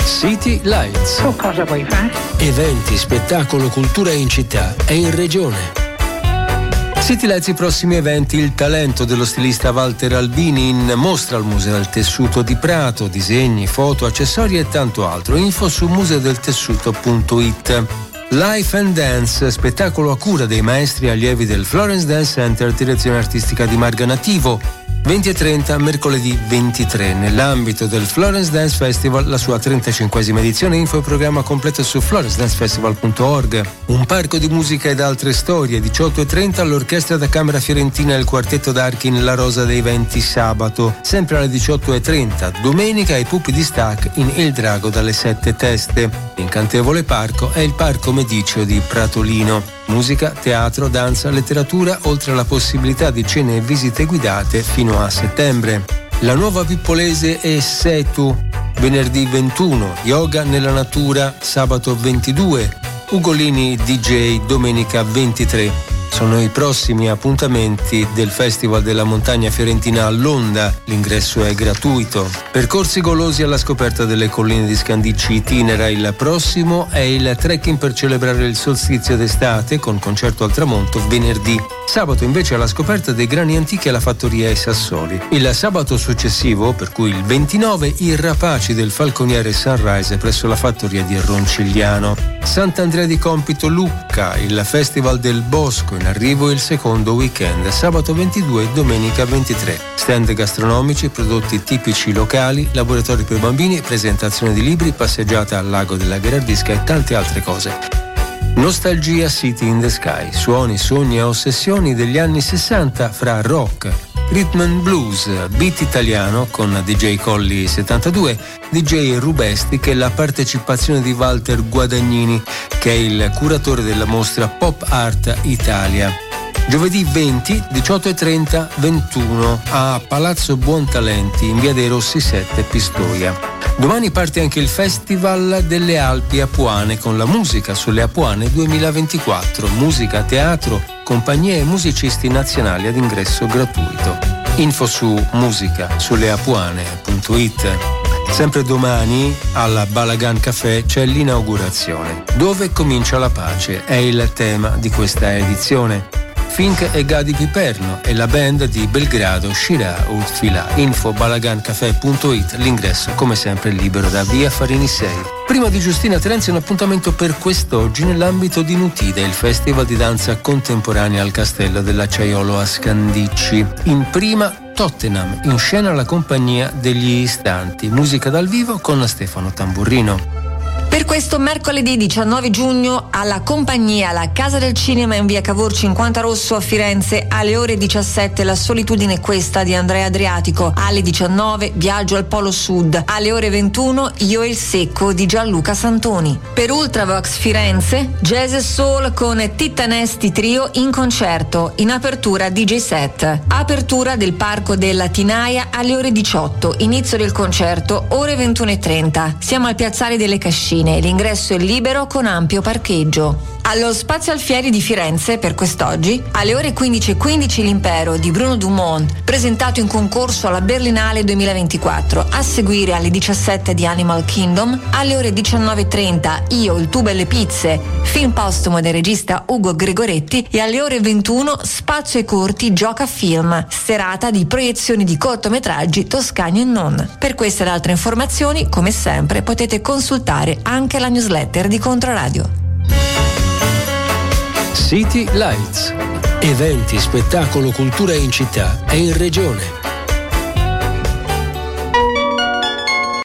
City Lights. Tu cosa vuoi fare? Eventi, spettacolo, cultura in città e in regione. City Lights, i prossimi eventi: il talento dello stilista Walter Albini in mostra al Museo del Tessuto di Prato, disegni, foto, accessori e tanto altro. Info su museodeltessuto.it. Life and Dance, spettacolo a cura dei maestri allievi del Florence Dance Center, direzione artistica di Marga Nativo. 20 e 30, mercoledì 23, nell'ambito del Florence Dance Festival, la sua 35esima edizione. Info e programma completo su florencedancefestival.org. Un parco di musica ed altre storie, 18 e 30, l'Orchestra da Camera Fiorentina e il Quartetto d'Archi La Rosa dei Venti sabato, sempre alle 18 e 30. Domenica i Pupi di Stac in Il Drago dalle 7 teste. L'incantevole parco è il Parco Mediceo di Pratolino. Musica, teatro, danza, letteratura, oltre alla possibilità di cene e visite guidate fino a settembre. La Nuova Pippolese e Setu, venerdì 21, yoga nella natura, sabato 22, Ugolini DJ, domenica 23. Sono i prossimi appuntamenti del Festival della Montagna Fiorentina all'Onda. L'ingresso è gratuito. Percorsi golosi alla scoperta delle colline di Scandicci itinera. Il prossimo è il trekking per celebrare il solstizio d'estate con concerto al tramonto venerdì. Sabato invece alla scoperta dei grani antichi alla fattoria ai Sassoli. Il sabato successivo, per cui il 29, i rapaci del Falconiere Sunrise presso la fattoria di Roncigliano. Sant'Andrea di Compito Lucca, il Festival del Bosco, in arrivo il secondo weekend, sabato 22 e domenica 23. Stand gastronomici, prodotti tipici locali, laboratori per bambini, presentazione di libri, passeggiata al lago della Gherardisca e tante altre cose. Nostalgia City in the Sky, suoni, sogni e ossessioni degli anni 60 fra rock, rhythm and blues, beat italiano con DJ Colli 72, DJ Rubestic e la partecipazione di Walter Guadagnini, che è il curatore della mostra Pop Art Italia. Giovedì 20, 18 e 30, 21 a Palazzo Buontalenti in via dei Rossi 7, Pistoia. Domani parte anche il Festival delle Alpi Apuane con la musica sulle Apuane 2024, musica, teatro, compagnie e musicisti nazionali ad ingresso gratuito. Info su musicasuleapuane.it. Sempre domani alla Balagan Café c'è l'inaugurazione. Dove comincia la pace è il tema di questa edizione. Fink e Gadi Piperno e la band di Belgrado Shira Utfila. Info balagancafè.it. L'ingresso come sempre è libero da via Farini 6. Prima di Giustina Terenzi un appuntamento per quest'oggi nell'ambito di Nutide, il festival di danza contemporanea al Castello dell'Acciaiolo a Scandicci. In prima Tottenham, in scena la compagnia degli Istanti, musica dal vivo con Stefano Tamburrino. Per questo mercoledì 19 giugno alla compagnia La Casa del Cinema in via Cavour 50 Rosso a Firenze, alle ore 17 La solitudine è questa di Andrea Adriatico, alle 19 Viaggio al Polo Sud, alle ore 21 Io e il Secco di Gianluca Santoni. Per Ultravox Firenze, Jazz e Soul con Tittanesti Trio in concerto, in apertura DJ set. Apertura del Parco della Tinaia alle ore 18, inizio del concerto ore 21:30. Siamo al Piazzale delle Cascine. L'ingresso è libero con ampio parcheggio. Allo Spazio Alfieri di Firenze, per quest'oggi, alle ore 15:15 l'Impero di Bruno Dumont, presentato in concorso alla Berlinale 2024. A seguire alle 17 di Animal Kingdom, alle ore 19:30 Io, il tubo e le pizze, film postumo del regista Ugo Gregoretti, e alle ore 21 Spazio ai Corti Gioca Film, serata di proiezioni di cortometraggi toscani e non. Per queste ed altre informazioni, come sempre, potete consultare anche la newsletter di Controradio. City Lights. Eventi, spettacolo, cultura in città e in regione.